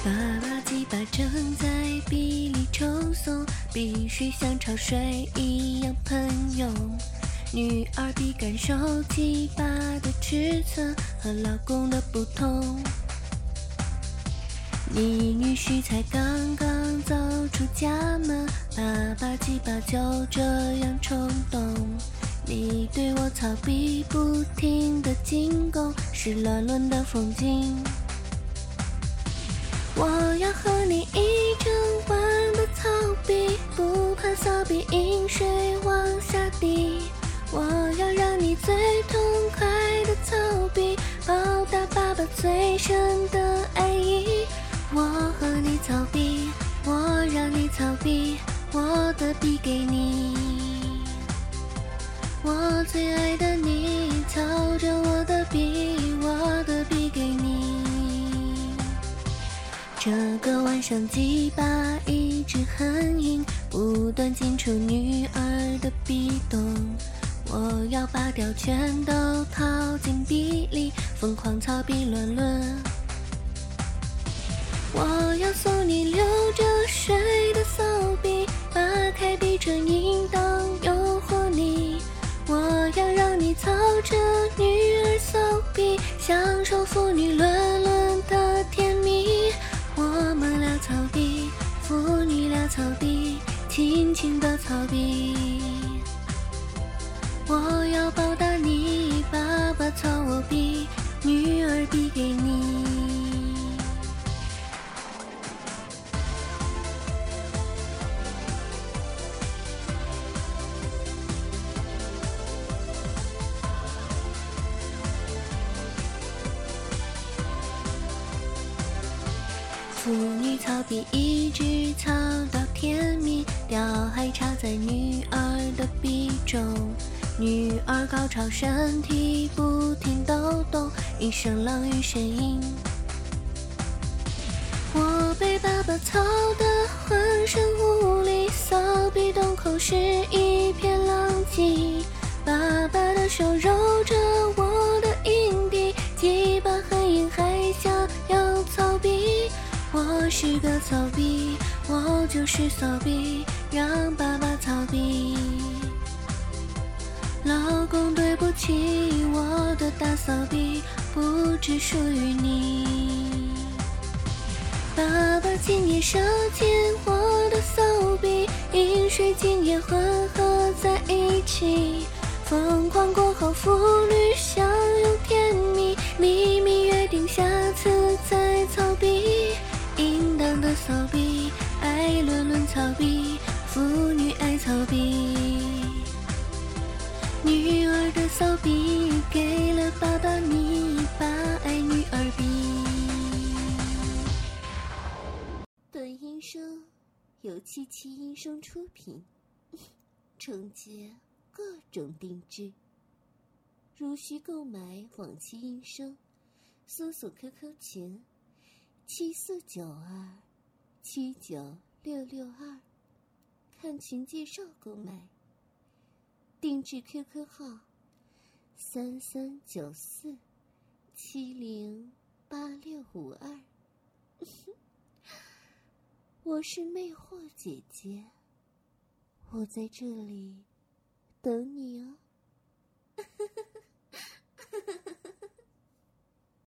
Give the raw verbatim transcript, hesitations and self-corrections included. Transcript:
爸爸鸡巴正在壁里抽送，必须像潮水一样喷涌。女儿必感受鸡巴的尺寸和老公的不同。你女婿才刚刚走出家门，爸爸鸡巴就这样冲动。你对我操逼不停的进攻，是乱伦的风景。我要和你一整晚的操逼，不怕骚逼饮水往下滴。我要让你最痛快的操逼，报答爸爸最深的爱意。我和你操逼，我让你操逼，我的逼给你。我最爱的你，操着我的逼，我的逼给你。这个晚上鸡巴一直很硬，不断进出女儿的逼洞。我要拔掉全都套进逼里，疯狂操逼乱伦。我要送你流着水的骚逼，扒开逼唇淫荡诱惑你。我要让你操着女儿骚逼，享受父女伦伦的甜蜜。我们俩操逼，父女俩操逼，亲亲的操逼。我要报答你，爸爸操我逼，女儿逼给你。父女操逼一直操到天明，屌还插在女儿的逼中。女儿高潮，身体不停抖动，一声浪语呻吟。我被爸爸操得浑身无力，骚逼洞口是一片狼藉。爸爸的手揉着我的阴蒂，鸡巴很硬还想要操逼。我是个骚逼，我就是骚逼，让爸爸操逼。老公对不起，我的大骚逼不只属于你。爸爸今夜射箭我的骚逼，饮水精液混合在一起。疯狂过后父女相拥甜蜜，秘密约定下次再操逼。淫荡的骚逼，爱伦伦操逼，父女爱操逼。女儿的骚逼给了爸爸你，把爱女儿逼。本音声由七七音声出品，承接各种定制。如需购买往期音声，搜索 Q Q 群七四九二七九六六二，看群介绍购买。定制 Q Q 号三三九四七零八六五二。我是魅惑姐姐，我在这里等你哦。